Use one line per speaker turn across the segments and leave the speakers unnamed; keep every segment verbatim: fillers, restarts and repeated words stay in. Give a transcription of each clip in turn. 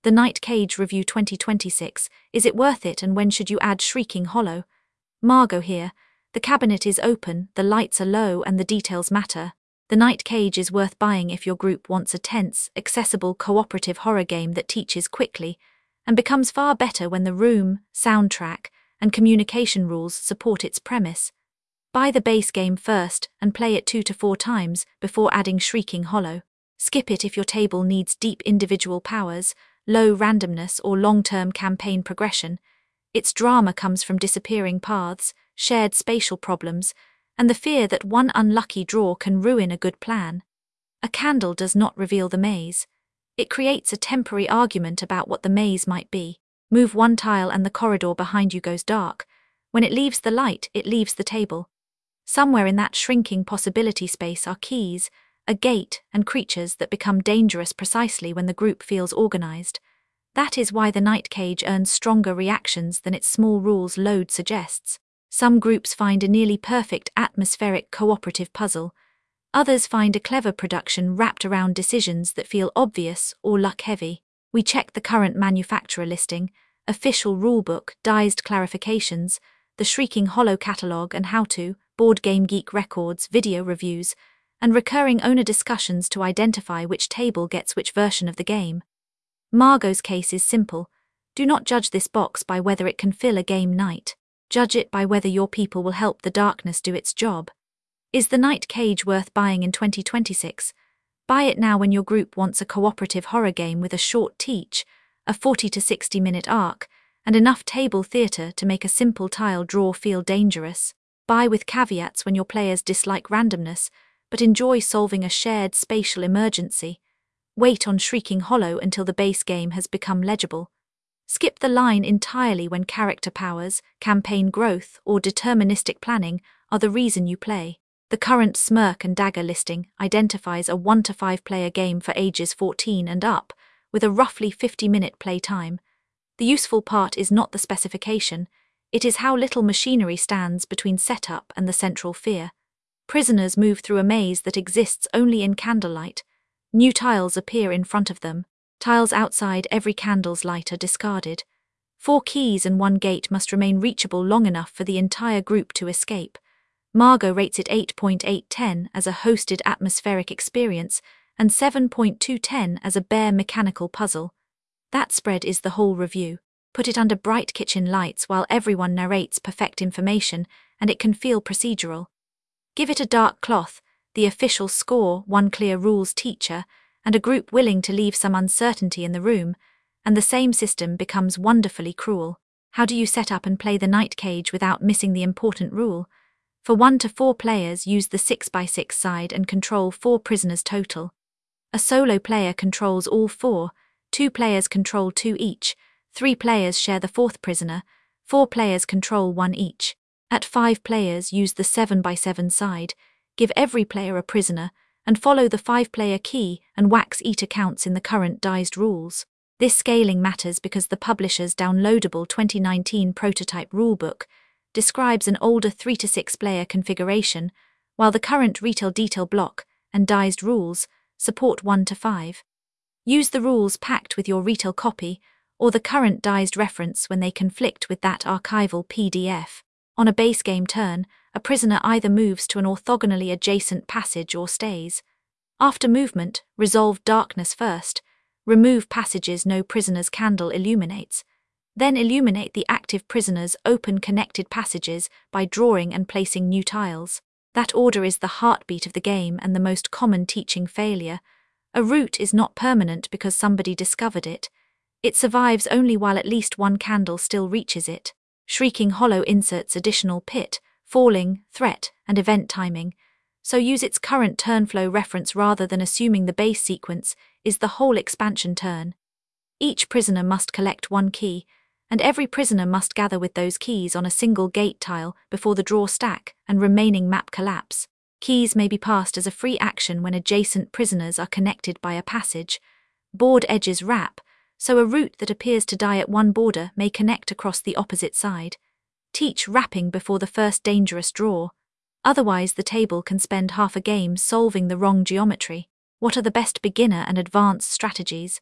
The Night Cage Review twenty twenty-six, is it worth it and when should you add Shrieking Hollow? Margot here. The cabinet is open, the lights are low and the details matter. The Night Cage is worth buying if your group wants a tense, accessible cooperative horror game that teaches quickly, and becomes far better when the room, soundtrack, and communication rules support its premise. Buy the base game first and play it two to four times before adding Shrieking Hollow. Skip it if your table needs deep individual powers, low randomness or long-term campaign progression. Its drama comes from disappearing paths, shared spatial problems, and the fear that one unlucky draw can ruin a good plan. A candle does not reveal the maze. It creates a temporary argument about what the maze might be. Move one tile and the corridor behind you goes dark. When it leaves the light, it leaves the table. Somewhere in that shrinking possibility space are keys, a gate, and creatures that become dangerous precisely when the group feels organized. That is why the Night Cage earns stronger reactions than its small rules load suggests. Some groups find a nearly perfect atmospheric cooperative puzzle. Others find a clever production wrapped around decisions that feel obvious or luck-heavy. We check the current manufacturer listing, official rulebook, diced clarifications, the Shrieking Hollow catalogue and how-to, Board Game Geek records, video reviews, and recurring owner discussions to identify which table gets which version of the game. Margot's case is simple. Do not judge this box by whether it can fill a game night. Judge it by whether your people will help the darkness do its job. Is the Night Cage worth buying in twenty twenty-six? Buy it now when your group wants a cooperative horror game with a short teach, a forty to sixty minute arc, and enough table theatre to make a simple tile draw feel dangerous. Buy with caveats when your players dislike randomness, but enjoy solving a shared spatial emergency. Wait on Shrieking Hollow until the base game has become legible. Skip the line entirely when character powers, campaign growth, or deterministic planning are the reason you play. The current Smirk and Dagger listing identifies a one to five player game for ages fourteen and up, with a roughly fifty minute play time. The useful part is not the specification, it is how little machinery stands between setup and the central fear. Prisoners move through a maze that exists only in candlelight. New tiles appear in front of them. Tiles outside every candle's light are discarded. Four keys and one gate must remain reachable long enough for the entire group to escape. Margot rates it eight point eight ten as a hosted atmospheric experience and seven point two ten as a bare mechanical puzzle. That spread is the whole review. Put it under bright kitchen lights while everyone narrates perfect information and it can feel procedural. Give it a dark cloth, the official score, one clear rules teacher, and a group willing to leave some uncertainty in the room, and the same system becomes wonderfully cruel. How do you set up and play the Night Cage without missing the important rule? For one to four players, use the six by six side and control four prisoners total. A solo player controls all four, two players control two each, three players share the fourth prisoner, four players control one each. At five players, use the seven by seven side, give every player a prisoner, and follow the five-player key and wax eater counts in the current diced rules. This scaling matters because the publisher's downloadable twenty nineteen prototype rulebook describes an older three to six player configuration, while the current retail detail block and diced rules support one to five. Use the rules packed with your retail copy or the current diced reference when they conflict with that archival P D F. On a base game turn, a prisoner either moves to an orthogonally adjacent passage or stays. After movement, resolve darkness first. Remove passages no prisoner's candle illuminates. Then illuminate the active prisoner's open connected passages by drawing and placing new tiles. That order is the heartbeat of the game and the most common teaching failure. A route is not permanent because somebody discovered it. It survives only while at least one candle still reaches it. Shrieking Hollow inserts additional pit, falling, threat, and event timing, so use its current turn flow reference rather than assuming the base sequence is the whole expansion turn. Each prisoner must collect one key, and every prisoner must gather with those keys on a single gate tile before the draw stack and remaining map collapse. Keys may be passed as a free action when adjacent prisoners are connected by a passage. Board edges wrap, so a route that appears to die at one border may connect across the opposite side. Teach wrapping before the first dangerous draw. Otherwise, the table can spend half a game solving the wrong geometry. What are the best beginner and advanced strategies?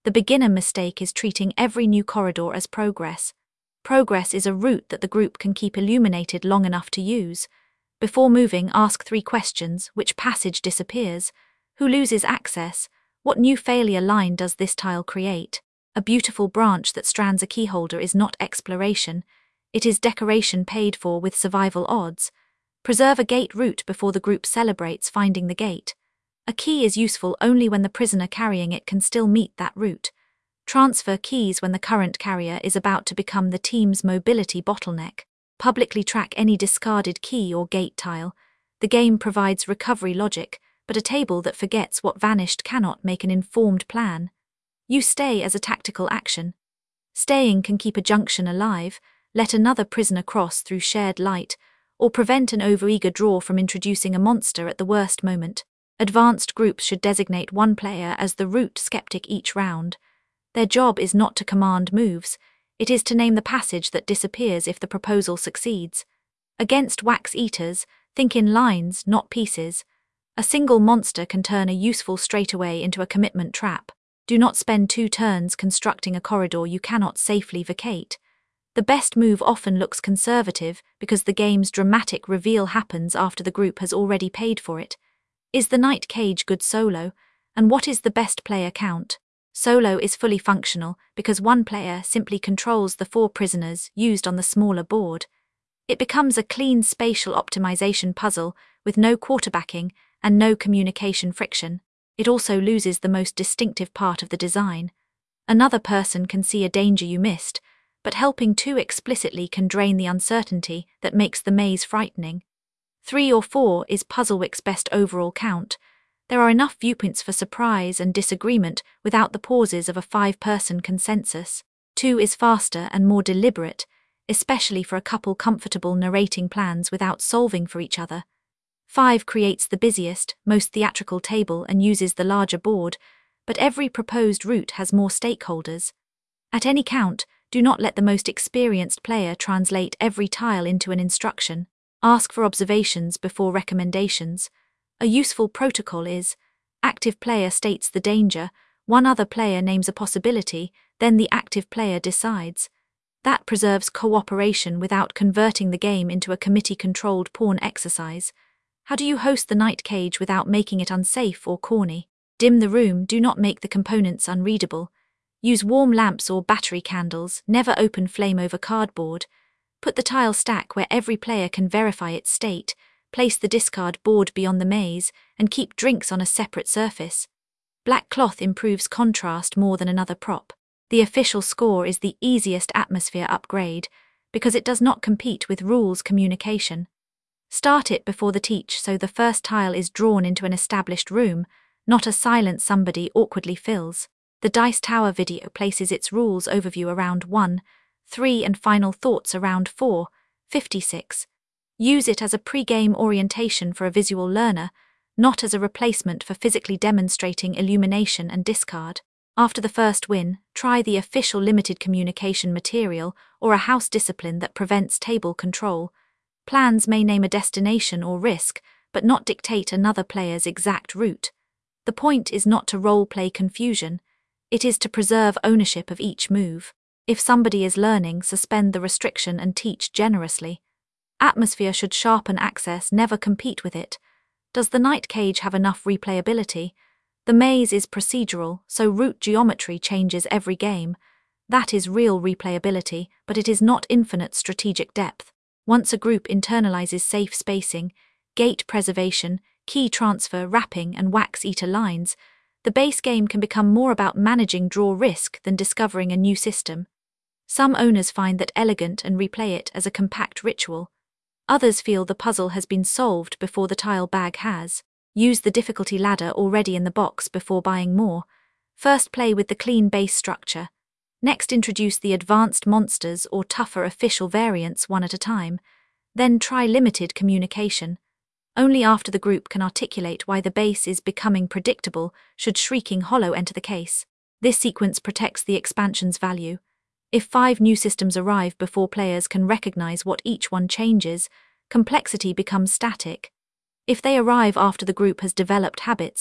The beginner mistake is treating every new corridor as progress. Progress is a route that the group can keep illuminated long enough to use. Before moving, ask three questions: which passage disappears? Who loses access? What new failure line does this tile create? A beautiful branch that strands a keyholder is not exploration. It is decoration paid for with survival odds. Preserve a gate route before the group celebrates finding the gate. A key is useful only when the prisoner carrying it can still meet that route. Transfer keys when the current carrier is about to become the team's mobility bottleneck. Publicly track any discarded key or gate tile. The game provides recovery logic, but a table that forgets what vanished cannot make an informed plan. Use stay as a tactical action. Staying can keep a junction alive, let another prisoner cross through shared light, or prevent an overeager draw from introducing a monster at the worst moment. Advanced groups should designate one player as the route skeptic each round. Their job is not to command moves, it is to name the passage that disappears if the proposal succeeds. Against wax eaters, think in lines, not pieces. A single monster can turn a useful straightaway into a commitment trap. Do not spend two turns constructing a corridor you cannot safely vacate. The best move often looks conservative because the game's dramatic reveal happens after the group has already paid for it. Is the Knight Cage good solo? And what is the best player count? Solo is fully functional because one player simply controls the four prisoners used on the smaller board. It becomes a clean spatial optimization puzzle with no quarterbacking and no communication friction. It also loses the most distinctive part of the design. Another person can see a danger you missed, but helping too explicitly can drain the uncertainty that makes the maze frightening. Three or four is Puzzlewick's best overall count. There are enough viewpoints for surprise and disagreement without the pauses of a five-person consensus. Two is faster and more deliberate, especially for a couple comfortable narrating plans without solving for each other. Five creates the busiest, most theatrical table and uses the larger board, but every proposed route has more stakeholders. At any count, do not let the most experienced player translate every tile into an instruction. Ask for observations before recommendations. A useful protocol is: active player states the danger, one other player names a possibility, then the active player decides. That preserves cooperation without converting the game into a committee-controlled pawn exercise. How do you host the Knight Cage without making it unsafe or corny? Dim the room, do not make the components unreadable. Use warm lamps or battery candles, never open flame over cardboard. Put the tile stack where every player can verify its state, place the discard board beyond the maze, and keep drinks on a separate surface. Black cloth improves contrast more than another prop. The official score is the easiest atmosphere upgrade, because it does not compete with rules communication. Start it before the teach so the first tile is drawn into an established room, not a silent somebody awkwardly fills. The Dice Tower video places its rules overview around one, three and final thoughts around four, fifty-six. Use it as a pre-game orientation for a visual learner, not as a replacement for physically demonstrating illumination and discard. After the first win, try the official limited communication material or a house discipline that prevents table control. Plans may name a destination or risk, but not dictate another player's exact route. The point is not to role-play confusion. It is to preserve ownership of each move. If somebody is learning, suspend the restriction and teach generously. Atmosphere should sharpen access, never compete with it. Does the Knight Cage have enough replayability? The maze is procedural, so route geometry changes every game. That is real replayability, but it is not infinite strategic depth. Once a group internalizes safe spacing, gate preservation, key transfer, wrapping, and wax eater lines, the base game can become more about managing draw risk than discovering a new system. Some owners find that elegant and replay it as a compact ritual. Others feel the puzzle has been solved before the tile bag has. Use the difficulty ladder already in the box before buying more. First play with the clean base structure. Next introduce the advanced monsters or tougher official variants one at a time. Then try limited communication. Only after the group can articulate why the base is becoming predictable should Shrieking Hollow enter the case. This sequence protects the expansion's value. If five new systems arrive before players can recognize what each one changes, complexity becomes static. If they arrive after the group has developed habits,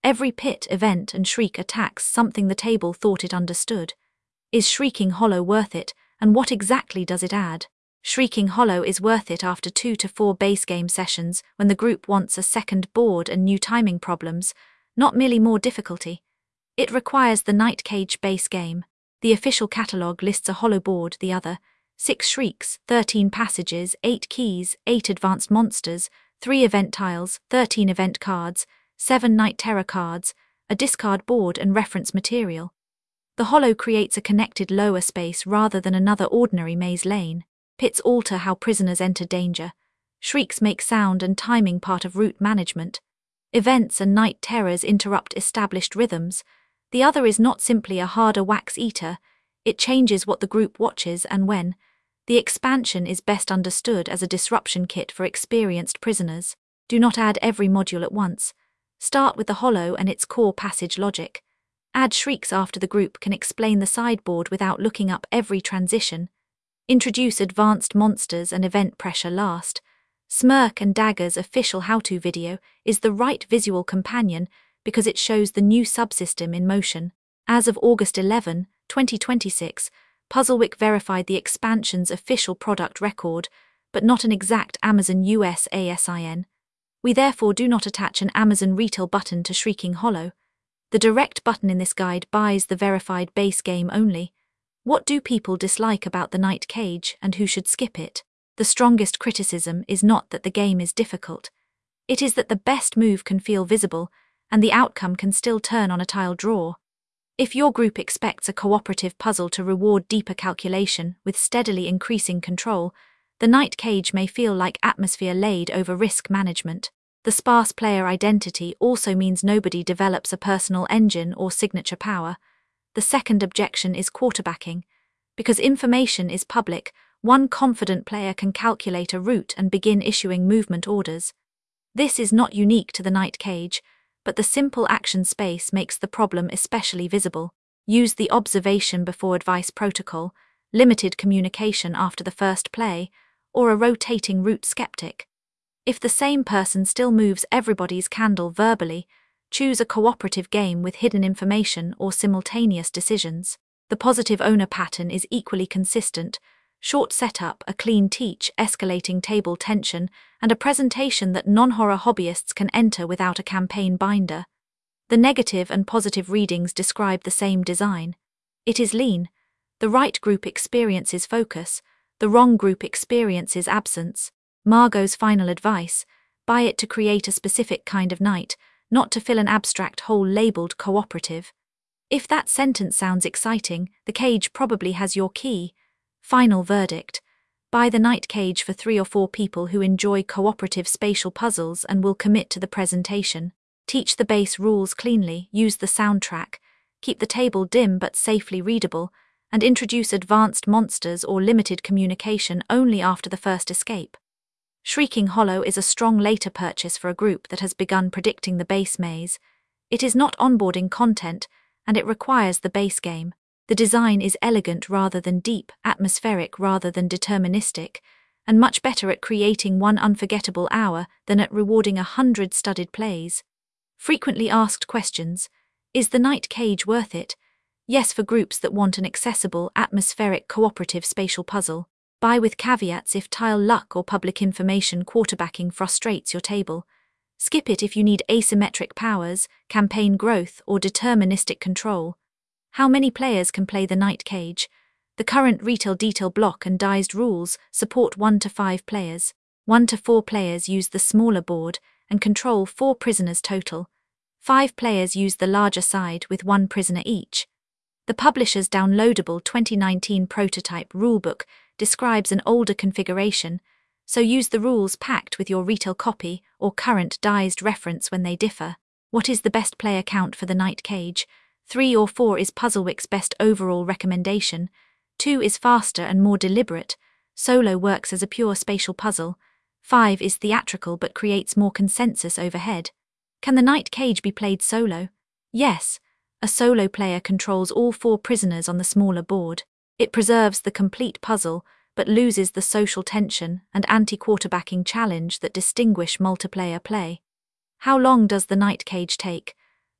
Every pit, event, and shriek attacks something the table thought it understood. Is Shrieking Hollow worth it, and what exactly does it add? Shrieking Hollow is worth it after two to four base game sessions when the group wants a second board and new timing problems, not merely more difficulty. It requires the Night Cage base game. The official catalogue lists a hollow board, the other, six shrieks, thirteen passages, eight keys, eight advanced monsters, three event tiles, thirteen event cards, seven night terror cards, a discard board and reference material. The hollow creates a connected lower space rather than another ordinary maze lane. Pits alter how prisoners enter danger. Shrieks make sound and timing part of route management. Events and night terrors interrupt established rhythms. The other is not simply a harder wax eater, it changes what the group watches and when. The expansion is best understood as a disruption kit for experienced prisoners. Do not add every module at once. Start with the hollow and its core passage logic. Add shrieks after the group can explain the sideboard without looking up every transition. Introduce advanced monsters and event pressure last. Smirk and Dagger's official how-to video is the right visual companion because it shows the new subsystem in motion. As of August eleventh, twenty twenty-six, Puzzleweek verified the expansion's official product record, but not an exact Amazon U S A S I N. We therefore do not attach an Amazon retail button to Shrieking Hollow. The direct button in this guide buys the verified base game only. What do people dislike about the Night Cage and who should skip it? The strongest criticism is not that the game is difficult. It is that the best move can feel visible, and the outcome can still turn on a tile draw. If your group expects a cooperative puzzle to reward deeper calculation with steadily increasing control, the Night Cage may feel like atmosphere laid over risk management. The sparse player identity also means nobody develops a personal engine or signature power. The second objection is quarterbacking. Because information is public, one confident player can calculate a route and begin issuing movement orders. This is not unique to the Night Cage, but the simple action space makes the problem especially visible. Use the observation before advice protocol, limited communication after the first play, or a rotating route skeptic. If the same person still moves everybody's candle verbally, choose a cooperative game with hidden information or simultaneous decisions. The positive owner pattern is equally consistent. Short setup, a clean teach, escalating table tension, and a presentation that non-horror hobbyists can enter without a campaign binder. The negative and positive readings describe the same design. It is lean. The right group experiences focus, the wrong group experiences absence. Margot's final advice: buy it to create a specific kind of night, not to fill an abstract hole labeled cooperative. If that sentence sounds exciting, the cage probably has your key. Final verdict: buy the Night Cage for three or four people who enjoy cooperative spatial puzzles and will commit to the presentation. Teach the base rules cleanly, use the soundtrack, keep the table dim but safely readable, and introduce advanced monsters or limited communication only after the first escape. Shrieking Hollow is a strong later purchase for a group that has begun predicting the base maze. It is not onboarding content, and it requires the base game. The design is elegant rather than deep, atmospheric rather than deterministic, and much better at creating one unforgettable hour than at rewarding a hundred studied plays. Frequently asked questions: is the Night Cage worth it? Yes, for groups that want an accessible, atmospheric, cooperative spatial puzzle. Buy with caveats if tile luck or public information quarterbacking frustrates your table. Skip it if you need asymmetric powers, campaign growth, or deterministic control. How many players can play the Night Cage? The current retail detail block and diced rules support one to five players. One to four players use the smaller board and control four prisoners total. Five players use the larger side with one prisoner each. The publisher's downloadable twenty nineteen prototype rulebook describes an older configuration, so use the rules packed with your retail copy or current diced reference when they differ. What is the best player count for the Night Cage? Three or four is Puzzleweek's best overall recommendation. Two is faster and more deliberate. Solo works as a pure spatial puzzle. Five is theatrical but creates more consensus overhead. Can the Night Cage be played solo? Yes. A solo player controls all four prisoners on the smaller board. It preserves the complete puzzle, but loses the social tension and anti-quarterbacking challenge that distinguish multiplayer play. How long does the Night Cage take?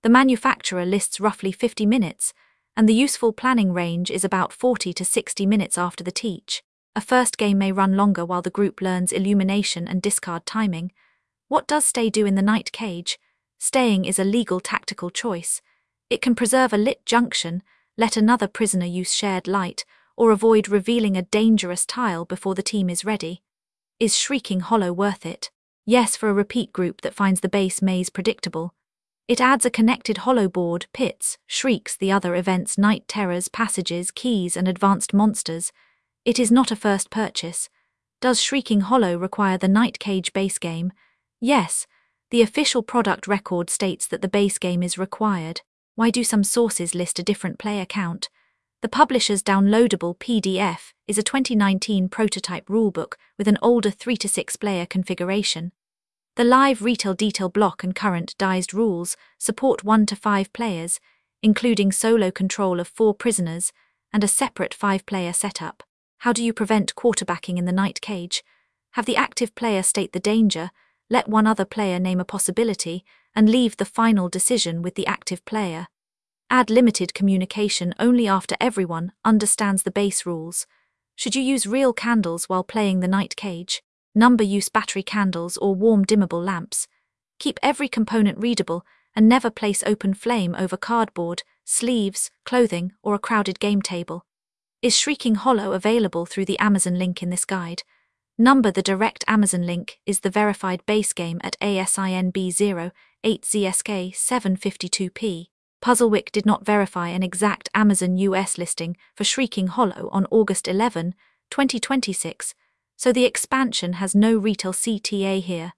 The manufacturer lists roughly fifty minutes, and the useful planning range is about forty to sixty minutes after the teach. A first game may run longer while the group learns illumination and discard timing. What does stay do in the night cage? Staying is a legal tactical choice. It can preserve a lit junction, let another prisoner use shared light, or avoid revealing a dangerous tile before the team is ready. Is Shrieking Hollow worth it? Yes, for a repeat group that finds the base maze predictable. It adds a connected hollow board, pits, shrieks, the other events, night terrors, passages, keys, and advanced monsters. It is not a first purchase. Does Shrieking Hollow require the Night Cage base game? Yes, the official product record states that the base game is required. Why do some sources list a different player count? The publisher's downloadable P D F is a twenty nineteen prototype rulebook with an older three to six player configuration. The live retail detail block and current dized rules support one to five players, including solo control of four prisoners and a separate five player setup. How do you prevent quarterbacking in the night cage? Have the active player state the danger, let one other player name a possibility, and leave the final decision with the active player. Add limited communication only after everyone understands the base rules. Should you use real candles while playing the night cage? Number use battery candles or warm dimmable lamps. Keep every component readable and never place open flame over cardboard, sleeves, clothing, or a crowded game table. Is Shrieking Hollow available through the Amazon link in this guide? Number the direct Amazon link is the verified base game at A S I N B zero eight Z S K seven fifty-two P. Puzzlewick did not verify an exact Amazon U S listing for Shrieking Hollow on August eleventh, twenty twenty-six, so the expansion has no retail C T A here.